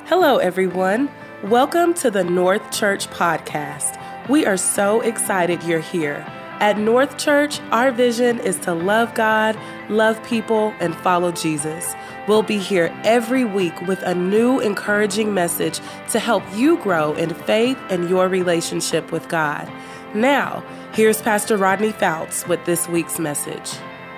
Hello, everyone. Welcome to the North Church Podcast. We are so excited you're here. At North Church, our vision is to love God, love people, and follow Jesus. We'll be here every week with a new encouraging message to help you grow in faith and your relationship with God. Now, here's Pastor Rodney Fouts with this week's message.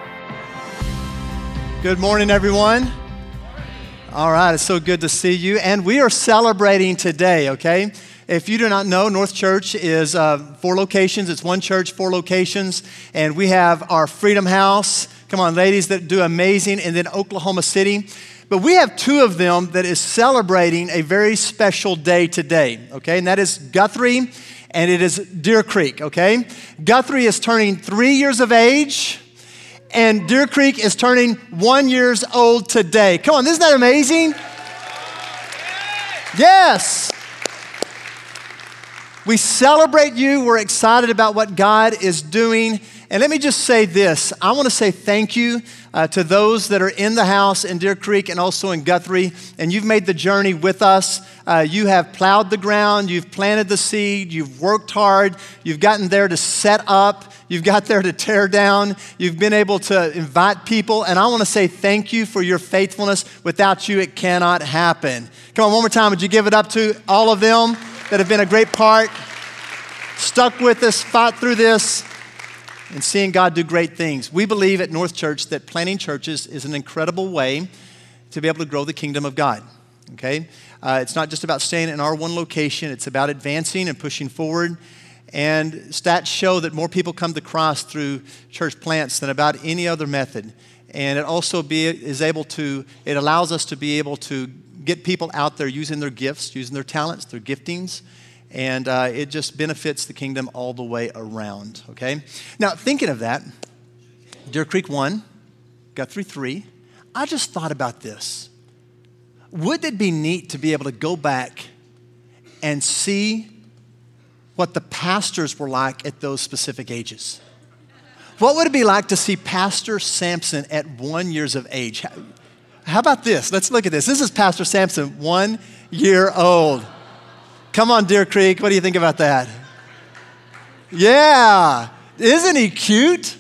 Good morning, everyone. All right, it's so good to see you. And we are celebrating today, okay? If you do not know, North Church is 4 locations. It's one church, 4 locations. And we have our Freedom House. Come on, ladies, that do amazing. And then Oklahoma City. But we have 2 of them that is celebrating a very special day today, okay? And that is Guthrie and it is Deer Creek, okay? Guthrie is turning 3 years of age. And Deer Creek is turning 1 year old today. Come on, isn't that amazing? Yes. We celebrate you. We're excited about what God is doing. And let me just say this. I want to say thank you to those that are in the house in Deer Creek and also in Guthrie. And you've made the journey with us. You have plowed the ground. You've planted the seed. You've worked hard. You've gotten there to set up. You've got there to tear down. You've been able to invite people. And I want to say thank you for your faithfulness. Without you, it cannot happen. Come on, one more time. Would you give it up to all of them that have been a great part, stuck with us, fought through this, and seeing God do great things. We believe at North Church that planting churches is an incredible way to be able to grow the kingdom of God. Okay? It's not just about staying in our one location. It's about advancing and pushing forward. And stats show that more people come to Christ through church plants than about any other method. And it also it allows us to be able to get people out there using their gifts, using their talents, their giftings. And it just benefits the kingdom all the way around, okay? Now, thinking of that, Deer Creek 1, Guthrie 3, I just thought about this. Wouldn't it be neat to be able to go back and see what the pastors were like at those specific ages? What would it be like to see Pastor Sampson at 1 year of age? How about this? Let's look at this. This is Pastor Sampson, 1 year old. Come on, Deer Creek. What do you think about that? Yeah. Isn't he cute?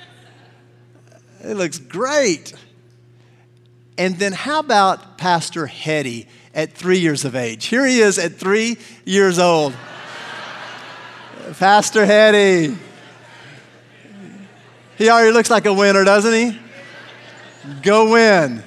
It looks great. And then how about Pastor Hetty at 3 years of age? Here he is at 3 years old. Pastor Hetty. He already looks like a winner, doesn't he? Go win.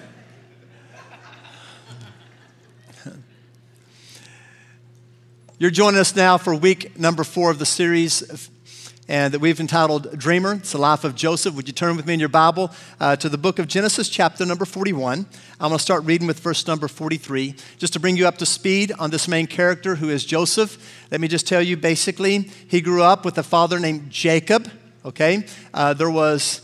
You're joining us now for week number 4 of the series and that we've entitled Dreamer. It's the life of Joseph. Would you turn with me in your Bible to the book of Genesis, chapter number 41. I'm going to start reading with verse number 43. Just to bring you up to speed on this main character who is Joseph, let me just tell you basically, he grew up with a father named Jacob, okay? There was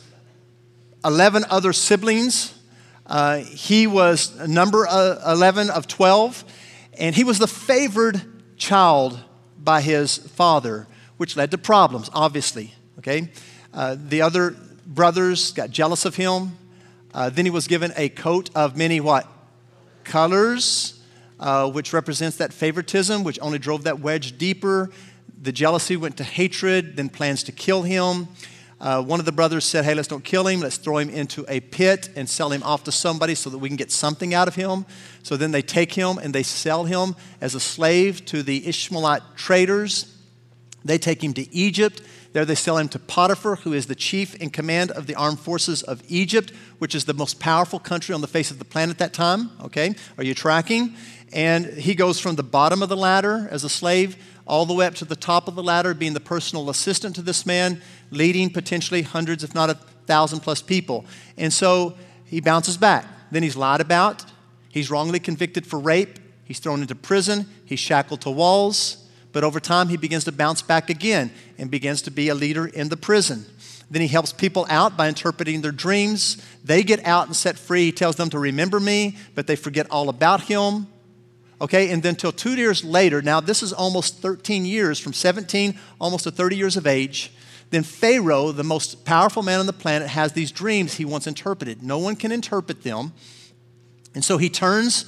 11 other siblings. He was number 11 of 12, and he was the favored child by his father, which led to problems, obviously, okay? The other brothers got jealous of him. Then he was given a coat of many what? Colors, which represents that favoritism, which only drove that wedge deeper. The jealousy went to hatred, then plans to kill him. One of the brothers said, hey, let's don't kill him. Let's throw him into a pit and sell him off to somebody so that we can get something out of him. So then they take him and they sell him as a slave to the Ishmaelite traders. They take him to Egypt. There they sell him to Potiphar, who is the chief in command of the armed forces of Egypt, which is the most powerful country on the face of the planet at that time. Okay, are you tracking? And he goes from the bottom of the ladder as a slave all the way up to the top of the ladder, being the personal assistant to this man, leading potentially hundreds, if not 1,000 plus people. And so he bounces back. Then he's lied about. He's wrongly convicted for rape. He's thrown into prison. He's shackled to walls. But over time, he begins to bounce back again and begins to be a leader in the prison. Then he helps people out by interpreting their dreams. They get out and set free. He tells them to remember me, but they forget all about him. Okay, and then till 2 years later, now this is almost 13 years, from 17 almost to 30 years of age, then Pharaoh, the most powerful man on the planet, has these dreams he wants interpreted. No one can interpret them. And so he turns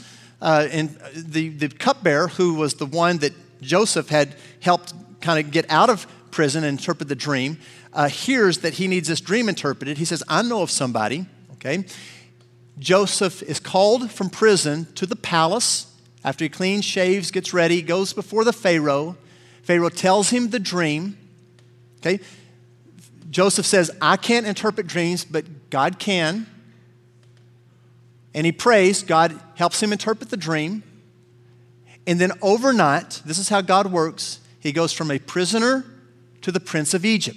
and the cupbearer, who was the one that Joseph had helped kind of get out of prison and interpret the dream, hears that he needs this dream interpreted. He says, I know of somebody, okay? Joseph is called from prison to the palace. After he cleans, shaves, gets ready, goes before the Pharaoh. Pharaoh tells him the dream, okay? Joseph says, I can't interpret dreams, but God can. And he prays, God helps him interpret the dream. And then overnight, this is how God works, he goes from a prisoner to the prince of Egypt.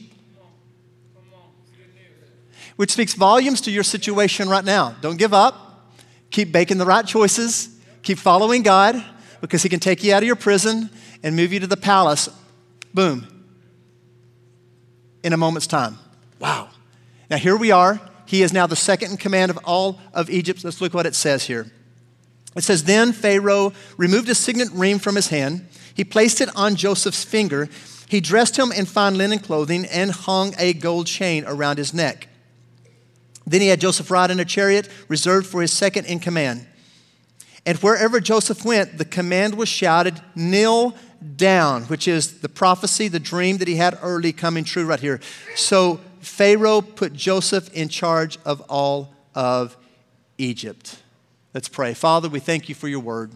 Which speaks volumes to your situation right now. Don't give up. Keep making the right choices. Keep following God, because he can take you out of your prison and move you to the palace. Boom. In a moment's time. Wow. Now here we are. He is now the second in command of all of Egypt. Let's look what it says here. It says, then Pharaoh removed a signet ring from his hand. He placed it on Joseph's finger. He dressed him in fine linen clothing and hung a gold chain around his neck. Then he had Joseph ride in a chariot reserved for his second in command. And wherever Joseph went, the command was shouted, kneel down, which is the prophecy, the dream that he had early coming true right here. So Pharaoh put Joseph in charge of all of Egypt. Let's pray. Father, we thank you for your word.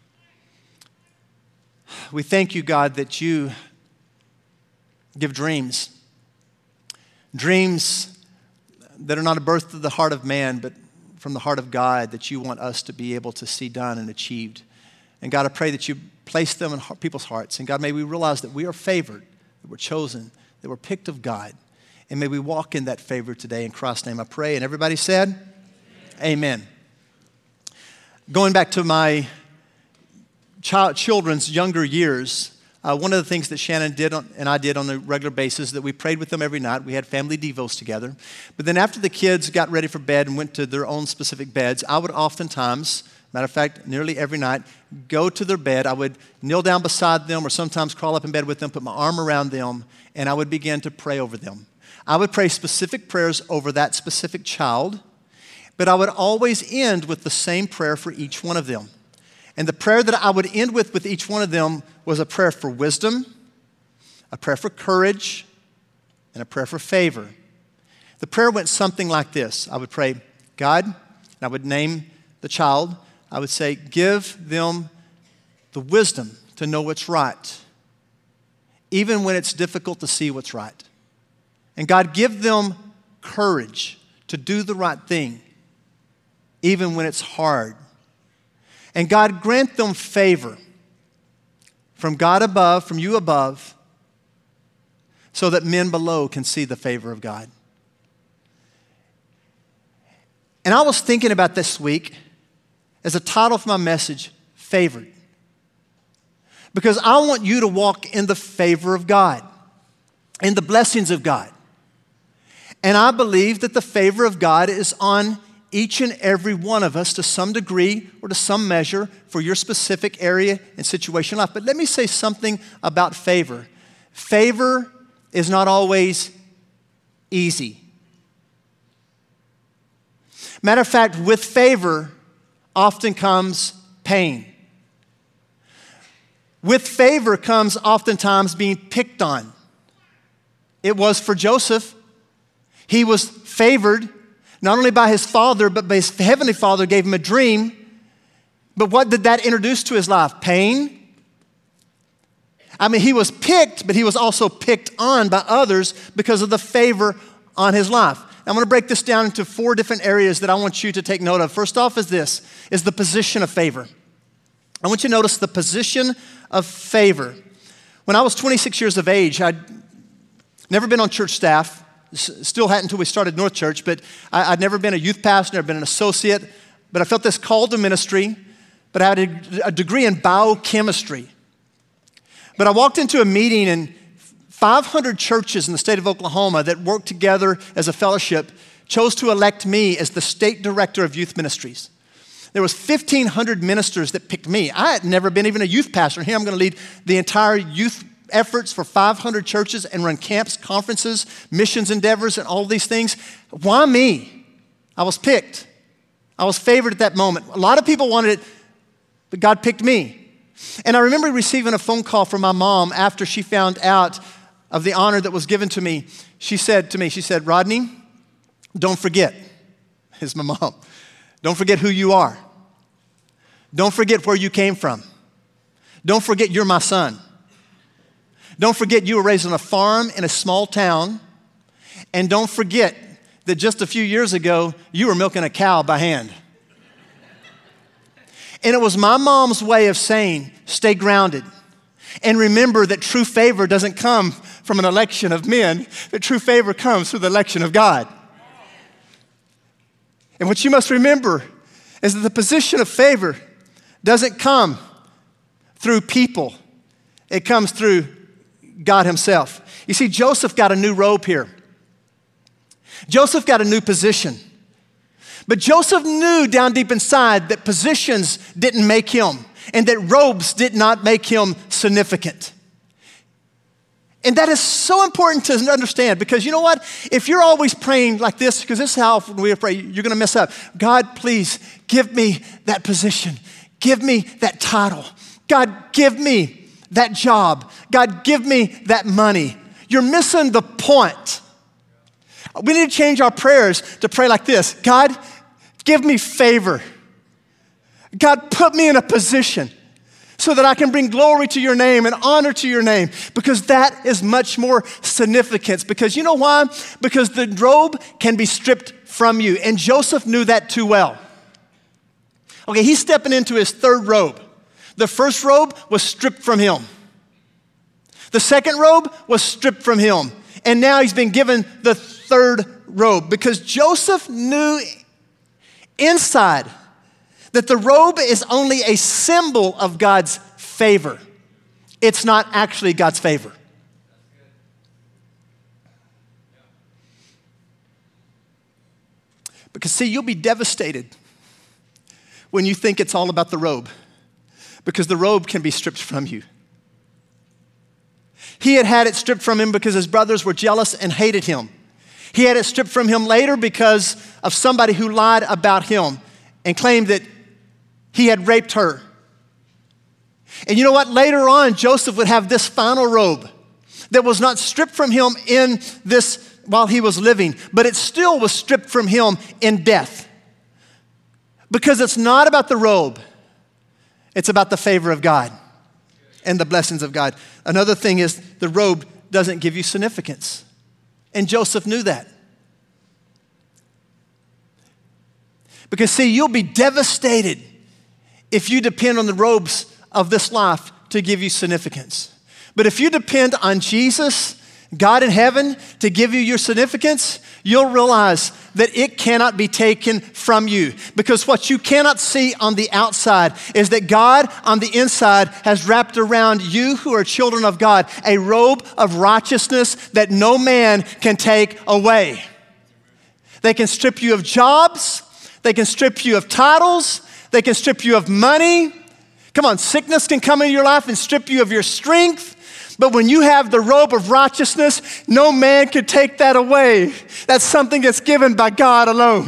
We thank you, God, that you give dreams. Dreams that are not a birth of the heart of man, but from the heart of God, that you want us to be able to see done and achieved. And God, I pray that you place them in people's hearts. And God, may we realize that we are favored, that we're chosen, that we're picked of God. And may we walk in that favor today. In Christ's name I pray. And everybody said, amen. Going back to my children's younger years, one of the things that Shannon did and I did on a regular basis, that we prayed with them every night. We had family devos together. But then after the kids got ready for bed and went to their own specific beds, I would oftentimes, matter of fact, nearly every night, go to their bed. I would kneel down beside them or sometimes crawl up in bed with them, put my arm around them, and I would begin to pray over them. I would pray specific prayers over that specific child, but I would always end with the same prayer for each one of them. And the prayer that I would end with each one of them was a prayer for wisdom, a prayer for courage, and a prayer for favor. The prayer went something like this. I would pray, God, and I would name the child. I would say, give them the wisdom to know what's right, even when it's difficult to see what's right. And God, give them courage to do the right thing, even when it's hard. And God, grant them favor from God above, from you above, so that men below can see the favor of God. And I was thinking about this week as a title for my message, Favored. Because I want you to walk in the favor of God, in the blessings of God. And I believe that the favor of God is on each and every one of us to some degree or to some measure for your specific area and situation in life. But let me say something about favor. Favor is not always easy. Matter of fact, with favor often comes pain. With favor comes oftentimes being picked on. It was for Joseph. He was favored not only by his father, but by his heavenly Father gave him a dream. But what did that introduce to his life? Pain. I mean, he was picked, but he was also picked on by others because of the favor on his life. I'm going to break this down into 4 different areas that I want you to take note of. First off is this, is the position of favor. I want you to notice the position of favor. When I was 26 years of age, I'd never been on church staff. Still hadn't until we started North Church, but I'd never been a youth pastor, never been an associate, but I felt this call to ministry, but I had a degree in biochemistry. But I walked into a meeting and 500 churches in the state of Oklahoma that worked together as a fellowship chose to elect me as the state director of youth ministries. There was 1,500 ministers that picked me. I had never been even a youth pastor. Here I'm going to lead the entire youth efforts for 500 churches and run camps, conferences, missions endeavors, and all of these things. Why me? I was picked. I was favored at that moment. A lot of people wanted it but God picked me. And I remember receiving a phone call from my mom after she found out of the honor that was given to me. She said to me, Rodney, don't forget, is my mom, don't forget who you are. Don't forget where you came from. Don't forget you're my son. Don't forget you were raised on a farm in a small town. And don't forget that just a few years ago, you were milking a cow by hand. And it was my mom's way of saying, stay grounded. And remember that true favor doesn't come from an election of men, that true favor comes through the election of God. And what you must remember is that the position of favor doesn't come through people. It comes through God himself. You see, Joseph got a new robe here. Joseph got a new position. But Joseph knew down deep inside that positions didn't make him and that robes did not make him significant. And that is so important to understand because you know what? If you're always praying like this, because this is how often we pray, you're going to mess up. God, please give me that position. Give me that title. God, give me that job. God, give me that money. You're missing the point. We need to change our prayers to pray like this. God, give me favor. God, put me in a position so that I can bring glory to your name and honor to your name because that is much more significance. Because you know why? Because the robe can be stripped from you. And Joseph knew that too well. Okay, he's stepping into his third robe. The first robe was stripped from him. The second robe was stripped from him. And now he's been given the third robe because Joseph knew inside that the robe is only a symbol of God's favor. It's not actually God's favor. Because see, you'll be devastated when you think it's all about the robe because the robe can be stripped from you. He had it stripped from him because his brothers were jealous and hated him. He had it stripped from him later because of somebody who lied about him and claimed that he had raped her. And you know what? Later on, Joseph would have this final robe that was not stripped from him in this while he was living, but it still was stripped from him in death. Because it's not about the robe. It's about the favor of God and the blessings of God. Another thing is the robe doesn't give you significance. And Joseph knew that. Because see, you'll be devastated if you depend on the robes of this life to give you significance. But if you depend on Jesus, God in heaven, to give you your significance, you'll realize that it cannot be taken from you. Because what you cannot see on the outside is that God on the inside has wrapped around you who are children of God a robe of righteousness that no man can take away. They can strip you of jobs. They can strip you of titles. They can strip you of money. Come on, sickness can come into your life and strip you of your strength. But when you have the robe of righteousness, no man can take that away. That's something that's given by God alone.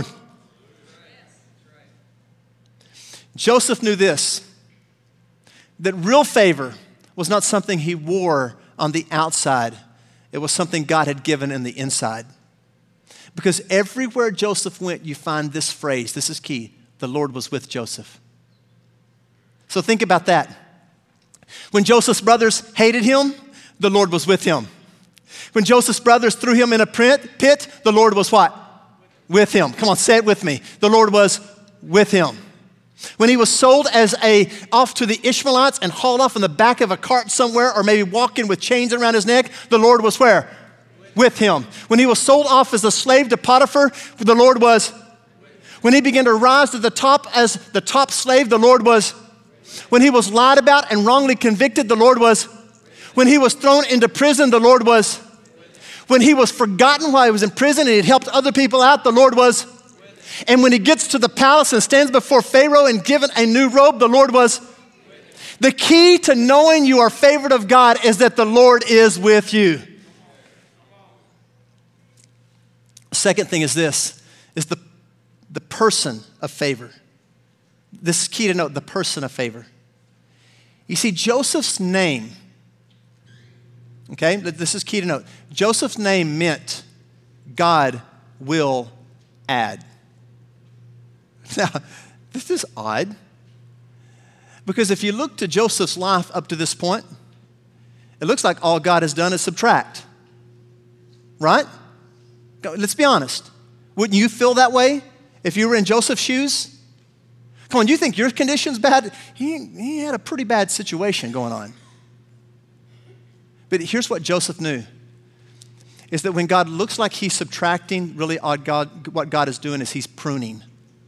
Joseph knew this, that real favor was not something he wore on the outside. It was something God had given in the inside. Because everywhere Joseph went, you find this phrase. This is key. The Lord was with Joseph. So think about that. When Joseph's brothers hated him, the Lord was with him. When Joseph's brothers threw him in a pit, the Lord was what? With him. Come on, say it with me. The Lord was with him. When he was sold off to the Ishmaelites and hauled off in the back of a cart somewhere or maybe walking with chains around his neck, the Lord was where? With him. When he was sold off as a slave to Potiphar, the Lord was. When he began to rise to the top as the top slave, the Lord was. When he was lied about and wrongly convicted, the Lord was. When he was thrown into prison, the Lord was. When he was forgotten while he was in prison and he had helped other people out, the Lord was. And when he gets to the palace and stands before Pharaoh and given a new robe, the Lord was. The key to knowing you are favored of God is that the Lord is with you. Second thing is this, is the person of favor. This is key to note, the person of favor. You see, Joseph's name, okay, this is key to note. Joseph's name meant God will add. Now, this is odd. Because if you look to Joseph's life up to this point, it looks like all God has done is subtract. Right? Let's be honest. Wouldn't you feel that way if you were in Joseph's shoes? Come on, you think your condition's bad? He had a pretty bad situation going on. But here's what Joseph knew, is that when God looks like he's subtracting, really what God is doing is he's pruning.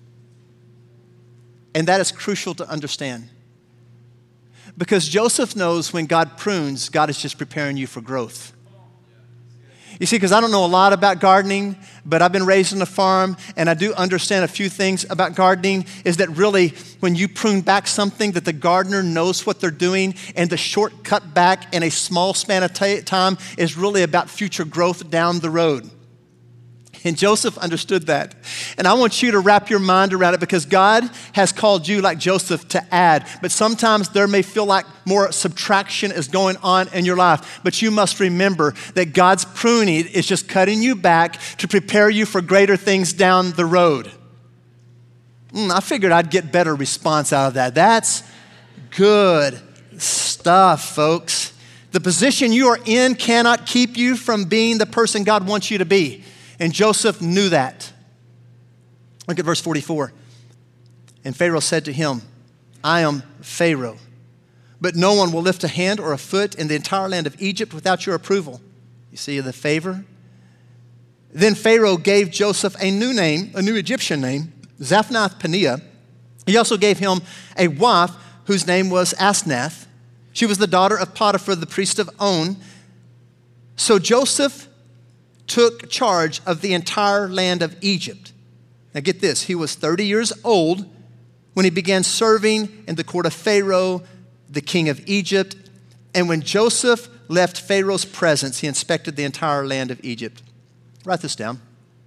And that is crucial to understand. Because Joseph knows when God prunes, God is just preparing you for growth. You see, because I don't know a lot about gardening, but I've been raised on a farm, and I do understand a few things about gardening, is that really when you prune back something, that the gardener knows what they're doing, and the short cut back in a small span of time is really about future growth down the road. And Joseph understood that. And I want you to wrap your mind around it, because God has called you, like Joseph, to add. But sometimes there may feel like more subtraction is going on in your life. But you must remember that God's pruning is just cutting you back to prepare you for greater things down the road. I figured I'd get better response out of that. That's good stuff, folks. The position you are in cannot keep you from being the person God wants you to be. And Joseph knew that. Look at verse 44. And Pharaoh said to him, I am Pharaoh, but no one will lift a hand or a foot in the entire land of Egypt without your approval. You see the favor? Then Pharaoh gave Joseph a new name, a new Egyptian name, Zaphnath-Paneah. He also gave him a wife whose name was Asenath. She was the daughter of Potiphar, the priest of On. So Joseph took charge of the entire land of Egypt. Now get this, he was 30 years old when he began serving in the court of Pharaoh, the king of Egypt. And when Joseph left Pharaoh's presence, he inspected the entire land of Egypt. Write this down.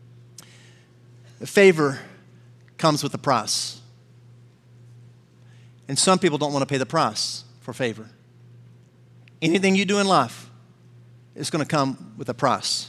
Favor comes with a price. And some people don't want to pay the price for favor. Anything you do in life is going to come with a price.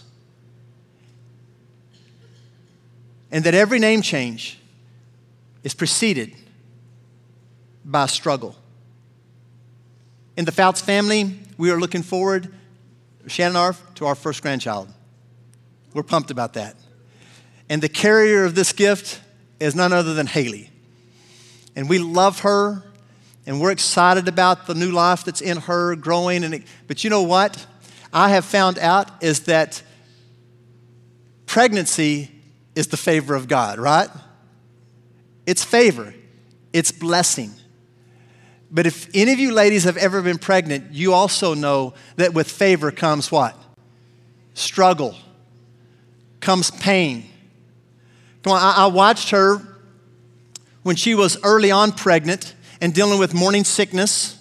And that every name change is preceded by a struggle. In the Fouts family, we are looking forward, Shannon and I, to our first grandchild. We're pumped about that. And the carrier of this gift is none other than Haley. And we love her, and we're excited about the new life that's in her growing. But you know what I have found out is that pregnancy is the favor of God, right? It's favor. It's blessing. But if any of you ladies have ever been pregnant, you also know that with favor comes what? Struggle. Comes pain. Come on, I watched her when she was early on pregnant and dealing with morning sickness.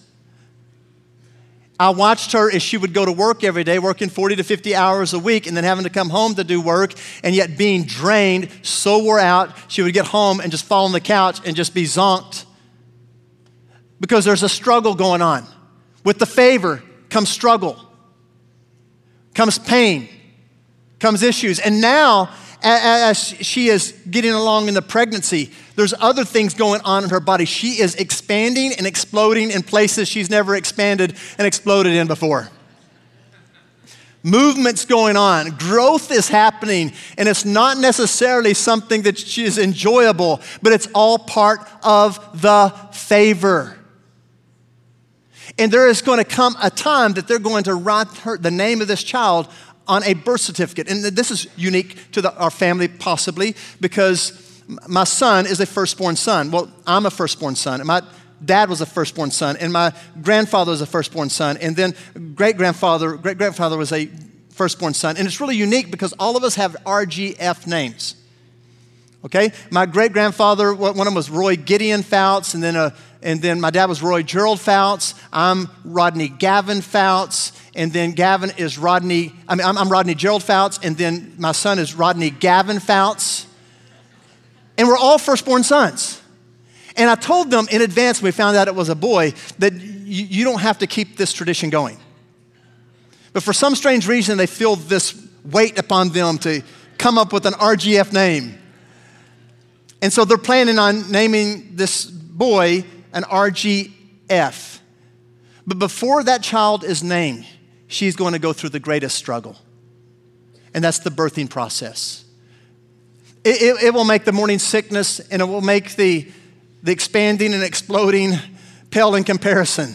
I watched her as she would go to work every day, working 40 to 50 hours a week, and then having to come home to do work, and yet being drained, so wore out, she would get home and just fall on the couch and just be zonked. Because there's a struggle going on. With the favor comes struggle, comes pain, comes issues. And now, as she is getting along in the pregnancy, there's other things going on in her body. She is expanding and exploding in places she's never expanded and exploded in before. Movement's going on. Growth is happening. And it's not necessarily something that is enjoyable, but it's all part of the favor. And there is going to come a time that they're going to write the name of this child on a birth certificate. And this is unique to our family possibly, because my son is a firstborn son. Well, I'm a firstborn son, and my dad was a firstborn son, and my grandfather was a firstborn son, and then great-grandfather was a firstborn son. And it's really unique because all of us have RGF names. Okay? My great-grandfather, one of them was Roy Gideon Fouts, and then my dad was Roy Gerald Fouts. I'm Rodney Gavin Fouts. And then Gavin is I'm Rodney Gerald Fouts, and then my son is Rodney Gavin Fouts. And we're all firstborn sons. And I told them in advance when we found out it was a boy that you don't have to keep this tradition going. But for some strange reason, they feel this weight upon them to come up with an RGF name. And so they're planning on naming this boy an RGF. But before that child is named, she's going to go through the greatest struggle. And that's the birthing process. It will make the morning sickness, and it will make the expanding and exploding pale in comparison.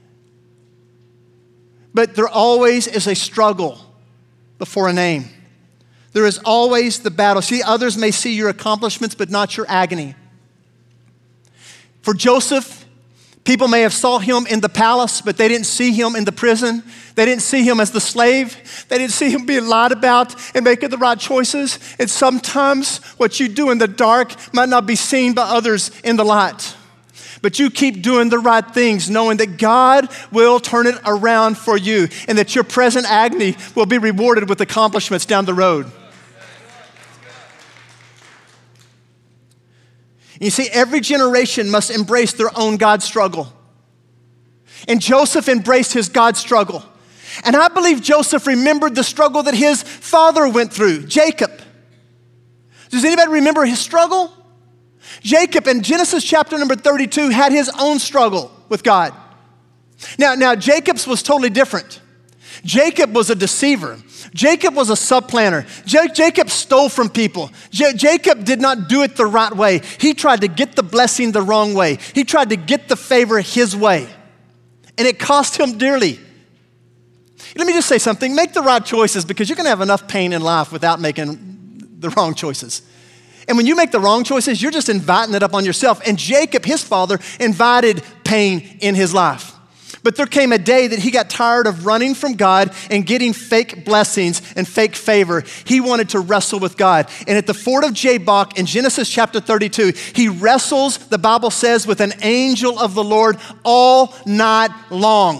But there always is a struggle before a name. There is always the battle. See, others may see your accomplishments, but not your agony. For Joseph, people may have saw him in the palace, but they didn't see him in the prison. They didn't see him as the slave. They didn't see him being lied about and making the right choices. And sometimes what you do in the dark might not be seen by others in the light. But you keep doing the right things, knowing that God will turn it around for you and that your present agony will be rewarded with accomplishments down the road. You see, every generation must embrace their own God struggle. And Joseph embraced his God struggle. And I believe Joseph remembered the struggle that his father went through, Jacob. Does anybody remember his struggle? Jacob in Genesis chapter number 32 had his own struggle with God. Now Jacob's was totally different. Jacob was a deceiver. Jacob was a supplanter. Jacob stole from people. Jacob did not do it the right way. He tried to get the blessing the wrong way. He tried to get the favor his way. And it cost him dearly. Let me just say something. Make the right choices, because you're going to have enough pain in life without making the wrong choices. And when you make the wrong choices, you're just inviting it up on yourself. And Jacob, his father, invited pain in his life. But there came a day that he got tired of running from God and getting fake blessings and fake favor. He wanted to wrestle with God. And at the ford of Jabbok in Genesis chapter 32, he wrestles, the Bible says, with an angel of the Lord all night long.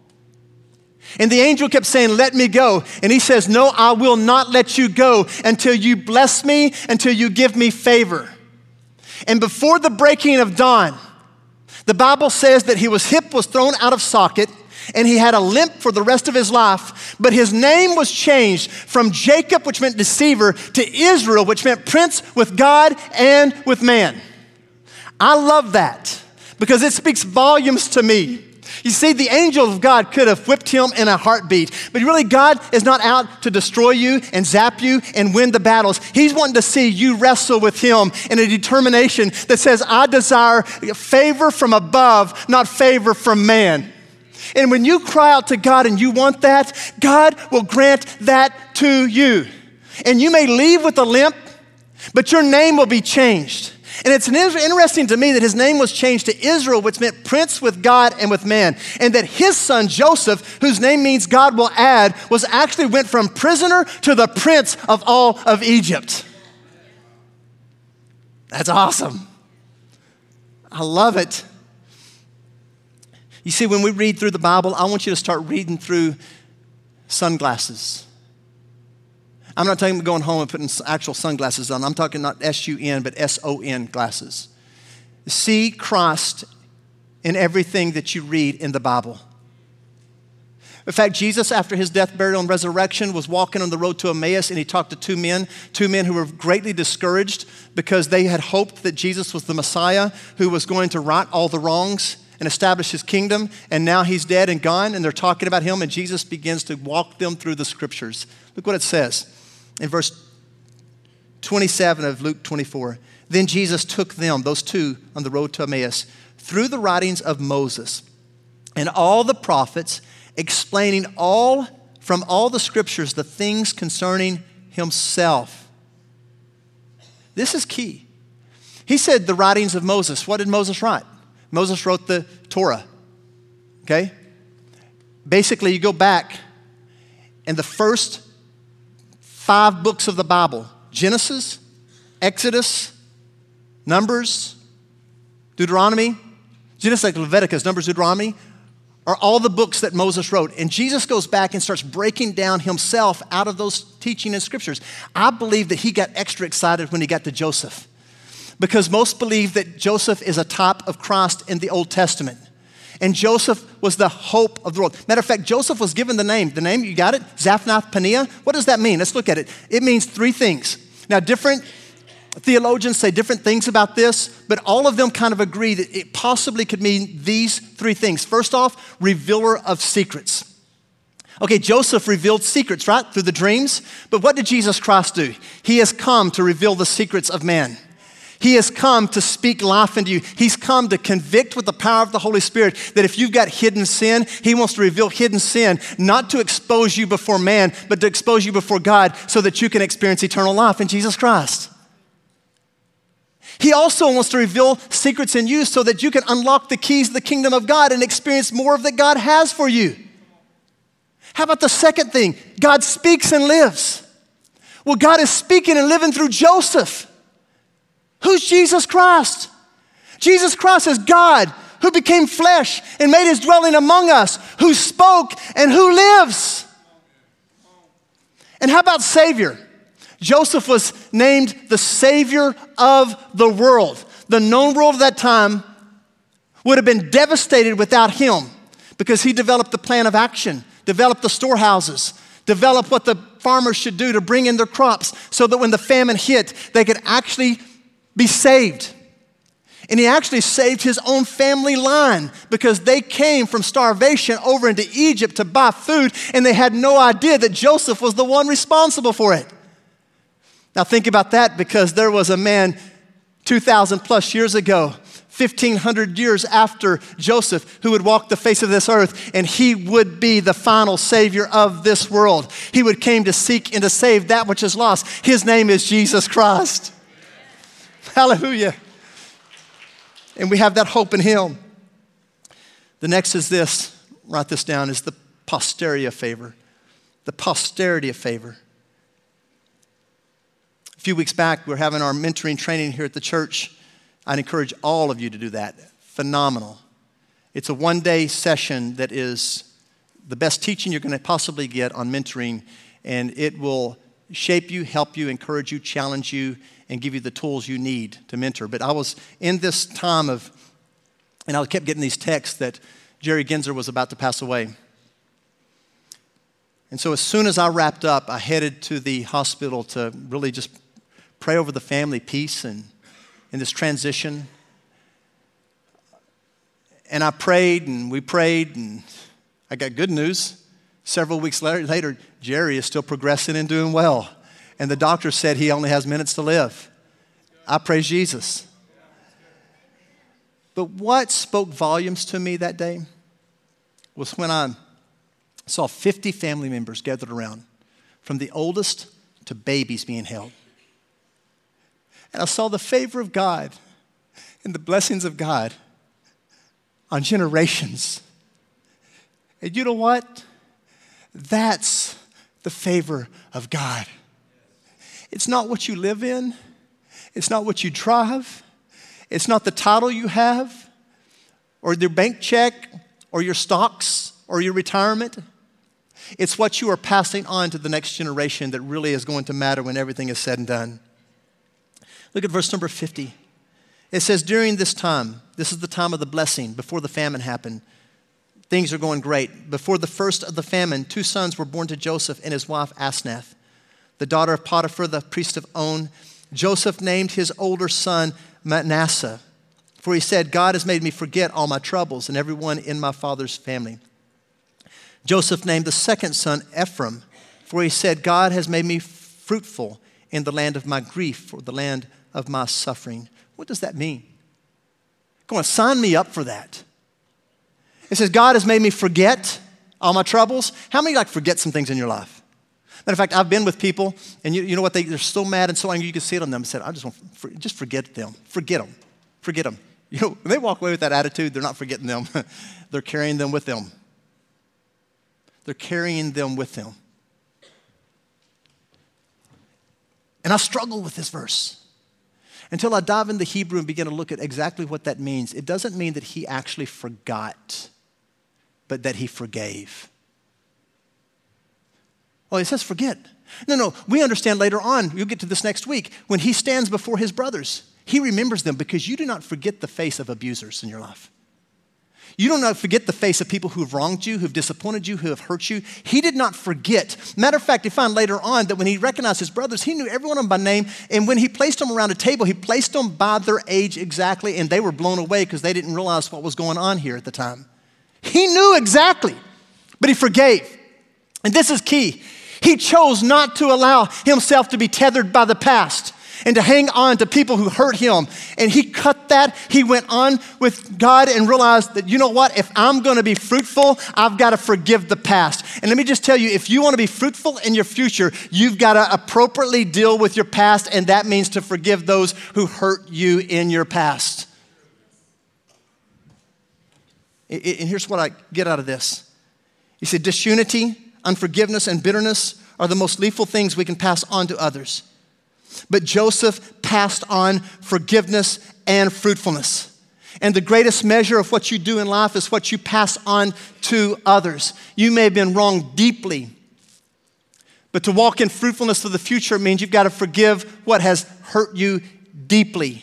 And the angel kept saying, "Let me go." And he says, "No, I will not let you go until you bless me, until you give me favor." And before the breaking of dawn, the Bible says that his hip was thrown out of socket and he had a limp for the rest of his life. But his name was changed from Jacob, which meant deceiver, to Israel, which meant prince with God and with man. I love that because it speaks volumes to me. You see, the angel of God could have whipped him in a heartbeat, but really God is not out to destroy you and zap you and win the battles. He's wanting to see you wrestle with him in a determination that says, I desire favor from above, not favor from man. And when you cry out to God and you want that, God will grant that to you. And you may leave with a limp, but your name will be changed. And it's interesting to me that his name was changed to Israel, which meant prince with God and with man. And that his son Joseph, whose name means God will add, was actually went from prisoner to the prince of all of Egypt. That's awesome. I love it. You see, when we read through the Bible, I want you to start reading through sunglasses. I'm not talking about going home and putting actual sunglasses on. I'm talking not S-U-N, but S-O-N glasses. See Christ in everything that you read in the Bible. In fact, Jesus, after his death, burial, and resurrection, was walking on the road to Emmaus, and he talked to two men who were greatly discouraged because they had hoped that Jesus was the Messiah who was going to right all the wrongs and establish his kingdom, and now he's dead and gone, and they're talking about him, and Jesus begins to walk them through the scriptures. Look what it says. In verse 27 of Luke 24, then Jesus took them, those two, on the road to Emmaus, through the writings of Moses and all the prophets, explaining from all the scriptures the things concerning himself. This is key. He said the writings of Moses. What did Moses write? Moses wrote the Torah, okay? Basically, you go back, and the first 5 books of the Bible, Genesis, Exodus, Numbers, Deuteronomy, Genesis, Leviticus, Numbers, Deuteronomy, are all the books that Moses wrote. And Jesus goes back and starts breaking down himself out of those teaching and scriptures. I believe that he got extra excited when he got to Joseph, because most believe that Joseph is a type of Christ in the Old Testament. And Joseph was the hope of the world. Matter of fact, Joseph was given the name. The name, you got it? Zaphnath-Paneah. What does that mean? Let's look at it. It means three things. Now, different theologians say different things about this, but all of them kind of agree that it possibly could mean these three things. First off, revealer of secrets. Okay, Joseph revealed secrets, right? Through the dreams. But what did Jesus Christ do? He has come to reveal the secrets of man. He has come to speak life into you. He's come to convict with the power of the Holy Spirit that if you've got hidden sin, he wants to reveal hidden sin, not to expose you before man, but to expose you before God so that you can experience eternal life in Jesus Christ. He also wants to reveal secrets in you so that you can unlock the keys of the kingdom of God and experience more of that God has for you. How about the second thing? God speaks and lives. Well, God is speaking and living through Joseph. Who's Jesus Christ? Jesus Christ is God who became flesh and made his dwelling among us, who spoke and who lives. And how about Savior? Joseph was named the Savior of the world. The known world of that time would have been devastated without him because he developed the plan of action, developed the storehouses, developed what the farmers should do to bring in their crops so that when the famine hit, they could actually be saved. And he actually saved his own family line because they came from starvation over into Egypt to buy food, and they had no idea that Joseph was the one responsible for it. Now think about that, because there was a man 2,000 plus years ago, 1,500 years after Joseph, who would walk the face of this earth, and he would be the final Savior of this world. He would came to seek and to save that which is lost. His name is Jesus Christ. Hallelujah. And we have that hope in him. The next is this, write this down, is the posterity of favor. The posterity of favor. A few weeks back, we were having our mentoring training here at the church. I'd encourage all of you to do that. Phenomenal. It's a one-day session that is the best teaching you're going to possibly get on mentoring, and it will shape you, help you, encourage you, challenge you, and give you the tools you need to mentor. But I was in this time of, and I kept getting these texts that Jerry Genzer was about to pass away. And so as soon as I wrapped up, I headed to the hospital to really just pray over the family peace and in this transition. And I prayed and we prayed, and I got good news. Several weeks later, Jerry is still progressing and doing well. And the doctor said he only has minutes to live. I praise Jesus. But what spoke volumes to me that day was when I saw 50 family members gathered around, from the oldest to babies being held. And I saw the favor of God and the blessings of God on generations. And you know what? That's the favor of God. It's not what you live in. It's not what you drive. It's not the title you have or your bank check or your stocks or your retirement. It's what you are passing on to the next generation that really is going to matter when everything is said and done. Look at verse number 50. It says, during this time, this is the time of the blessing, before the famine happened. Things are going great. Before the first of the famine, 2 sons were born to Joseph and his wife Asenath, the daughter of Potiphar, the priest of On. Joseph named his older son Manasseh, for he said, God has made me forget all my troubles and everyone in my father's family. Joseph named the second son Ephraim, for he said, God has made me fruitful in the land of my grief, or the land of my suffering. What does that mean? Come on, sign me up for that. It says, God has made me forget all my troubles. How many like forget some things in your life? Matter of fact, I've been with people, and you know what? They're so mad and so angry, you can see it on them. I said, I just want just forget them. Forget them. Forget them. You know, when they walk away with that attitude, they're not forgetting them. They're carrying them with them. They're carrying them with them. And I struggle with this verse until I dive into Hebrew and begin to look at exactly what that means. It doesn't mean that he actually forgot, but that he forgave. Well, it says forget. No, we understand later on, you'll get to this next week, when he stands before his brothers, he remembers them because you do not forget the face of abusers in your life. You do not forget the face of people who have wronged you, who have disappointed you, who have hurt you. He did not forget. Matter of fact, you find later on that when he recognized his brothers, he knew every one of them by name. And when he placed them around a table, he placed them by their age exactly. And they were blown away because they didn't realize what was going on here at the time. He knew exactly, but he forgave. And this is key. He chose not to allow himself to be tethered by the past and to hang on to people who hurt him. And he cut that. He went on with God and realized that, you know what? If I'm going to be fruitful, I've got to forgive the past. And let me just tell you, if you want to be fruitful in your future, you've got to appropriately deal with your past, and that means to forgive those who hurt you in your past. And here's what I get out of this. He said, disunity, unforgiveness, and bitterness are the most lethal things we can pass on to others. But Joseph passed on forgiveness and fruitfulness. And the greatest measure of what you do in life is what you pass on to others. You may have been wronged deeply, but to walk in fruitfulness for the future means you've got to forgive what has hurt you deeply.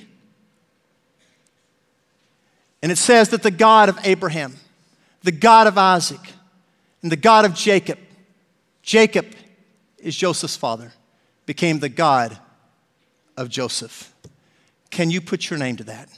And it says that the God of Abraham, the God of Isaac, and the God of Jacob, Jacob is Joseph's father, became the God of Joseph. Can you put your name to that?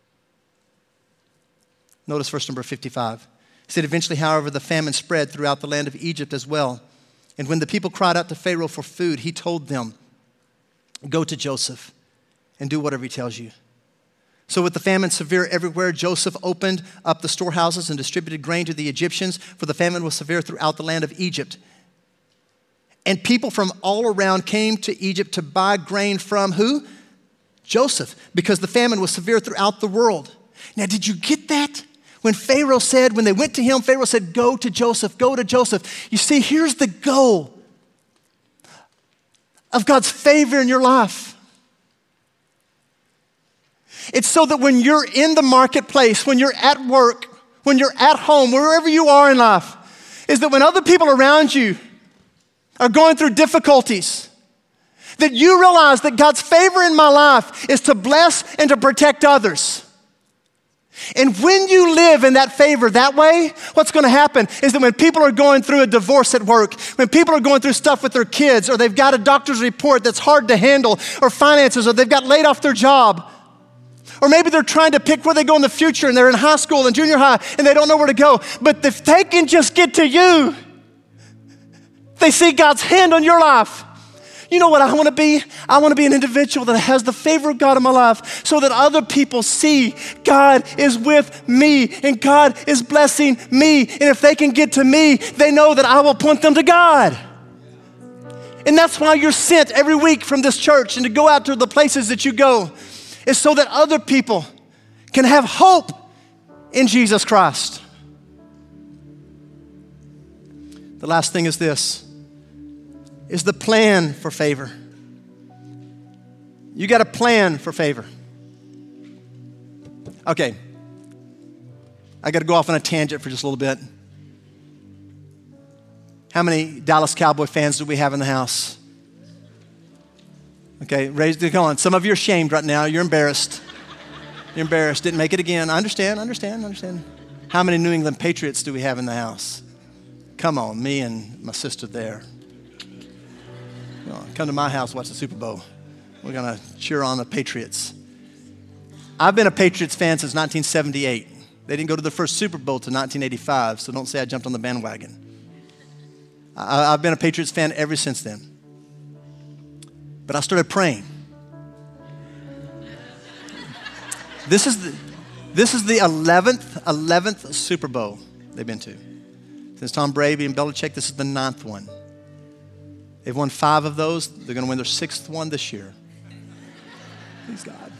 Notice verse number 55. It said, eventually, however, the famine spread throughout the land of Egypt as well. And when the people cried out to Pharaoh for food, he told them, go to Joseph and do whatever he tells you. So with the famine severe everywhere, Joseph opened up the storehouses and distributed grain to the Egyptians, for the famine was severe throughout the land of Egypt. And people from all around came to Egypt to buy grain from who? Joseph, because the famine was severe throughout the world. Now, did you get that? When Pharaoh said, when they went to him, Pharaoh said, go to Joseph, go to Joseph. You see, here's the goal of God's favor in your life. It's so that when you're in the marketplace, when you're at work, when you're at home, wherever you are in life, is that when other people around you are going through difficulties, that you realize that God's favor in my life is to bless and to protect others. And when you live in that favor that way, what's going to happen is that when people are going through a divorce at work, when people are going through stuff with their kids, or they've got a doctor's report that's hard to handle, or finances, or they've got laid off their job, or maybe they're trying to pick where they go in the future and they're in high school and junior high and they don't know where to go. But if they can just get to you, they see God's hand on your life. You know what I want to be? I want to be an individual that has the favor of God in my life so that other people see God is with me and God is blessing me. And if they can get to me, they know that I will point them to God. And that's why you're sent every week from this church and to go out to the places that you go, is so that other people can have hope in Jesus Christ. The last thing is this, is the plan for favor. You got a plan for favor. Okay, I got to go off on a tangent for just a little bit. How many Dallas Cowboy fans do we have in the house? Okay, come on. Some of you are ashamed right now. You're embarrassed. You're embarrassed. Didn't make it again. I understand. How many New England Patriots do we have in the house? Come on, me and my sister there. Come to my house, watch the Super Bowl. We're going to cheer on the Patriots. I've been a Patriots fan since 1978. They didn't go to the first Super Bowl till 1985, so don't say I jumped on the bandwagon. I've been a Patriots fan ever since then. But I started praying. This is the 11th Super Bowl they've been to. Since Tom Brady and Belichick, this is the 9th one. They've won 5 of those. They're going to win their 6th one this year. Please God.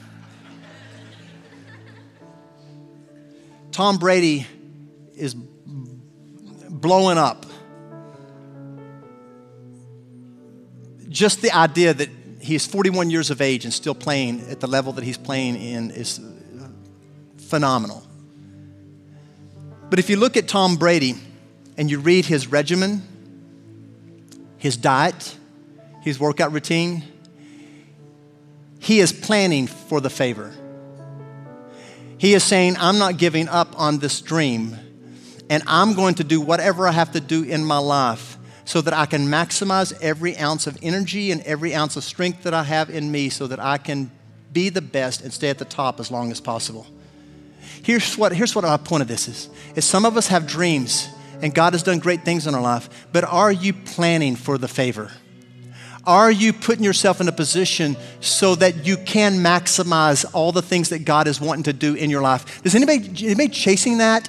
Tom Brady is blowing up. Just the idea that he's 41 years of age and still playing at the level that he's playing in is phenomenal. But if you look at Tom Brady and you read his regimen, his diet, his workout routine, he is planning for the favor. He is saying, I'm not giving up on this dream, and I'm going to do whatever I have to do in my life so that I can maximize every ounce of energy and every ounce of strength that I have in me so that I can be the best and stay at the top as long as possible. Here's what my point of this is some of us have dreams, and God has done great things in our life, but are you planning for the favor? Are you putting yourself in a position so that you can maximize all the things that God is wanting to do in your life? Is anybody chasing that?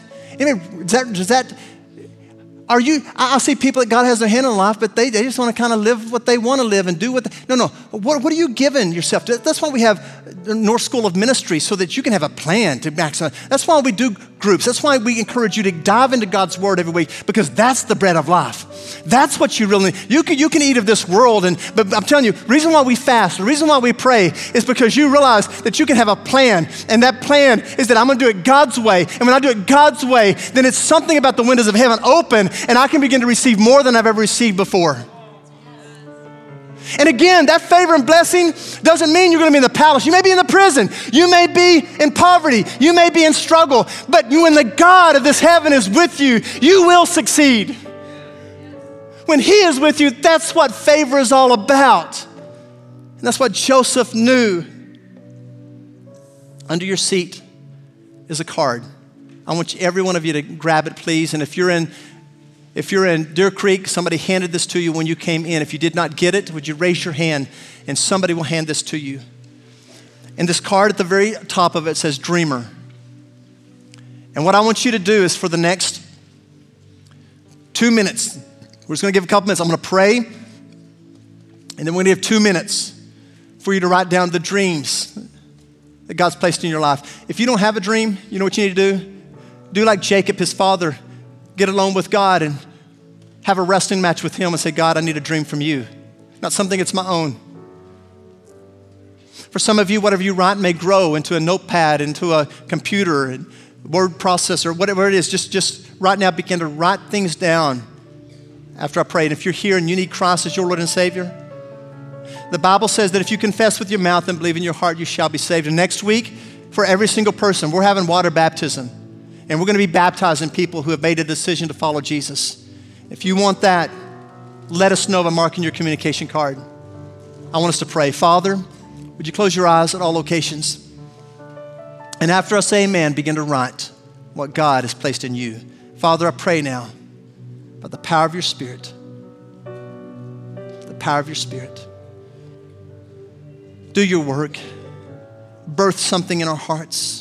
I see people that God has their hand in life, but they just want to kind of live what they want to live and do what are you giving yourself to? That's why we have the North School of Ministry, so that you can have a plan to maximize. That's why we do groups. That's why we encourage you to dive into God's word every week, because that's the bread of life. That's what you really need. You can eat of this world, but I'm telling you, the reason why we fast, the reason why we pray is because you realize that you can have a plan, and that plan is that I'm going to do it God's way. And when I do it God's way, then it's something about the windows of heaven open, and I can begin to receive more than I've ever received before. And again, that favor and blessing doesn't mean you're going to be in the palace. You may be in the prison. You may be in poverty. You may be in struggle. But when the God of this heaven is with you, you will succeed. When he is with you, that's what favor is all about. And that's what Joseph knew. Under your seat is a card. I want every one of you to grab it, please. And if you're in Deer Creek, somebody handed this to you when you came in. If you did not get it, would you raise your hand and somebody will hand this to you. And this card at the very top of it says Dreamer. And what I want you to do is for the next 2 minutes, we're just going to give a couple minutes. I'm going to pray, and then we're going to give 2 minutes for you to write down the dreams that God's placed in your life. If you don't have a dream, you know what you need to do? Do like Jacob, his father. Get alone with God and have a wrestling match with him and say, God, I need a dream from you. Not something that's my own. For some of you, whatever you write may grow into a notepad, into a computer, word processor, whatever it is. Just right now begin to write things down after I pray. And if you're here and you need Christ as your Lord and Savior, the Bible says that if you confess with your mouth and believe in your heart, you shall be saved. And next week, for every single person, we're having water baptism. And we're going to be baptizing people who have made a decision to follow Jesus. If you want that, let us know by marking your communication card. I want us to pray. Father, would you close your eyes at all locations? And after I say amen, begin to write what God has placed in you. Father, I pray now by the power of your Spirit, the power of your Spirit, do your work, birth something in our hearts.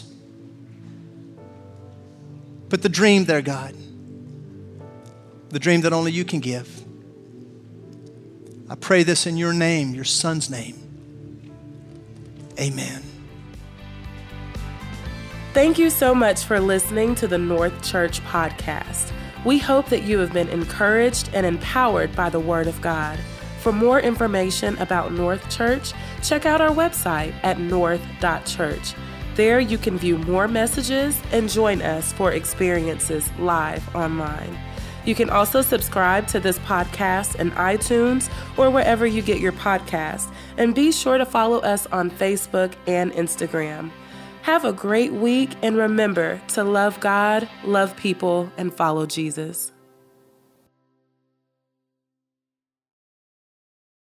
Put the dream there, God. The dream that only you can give. I pray this in your name, your Son's name. Amen. Thank you so much for listening to the North Church podcast. We hope that you have been encouraged and empowered by the Word of God. For more information about North Church, check out our website at north.church. There you can view more messages and join us for experiences live online. You can also subscribe to this podcast in iTunes or wherever you get your podcasts. And be sure to follow us on Facebook and Instagram. Have a great week, and remember to love God, love people, and follow Jesus.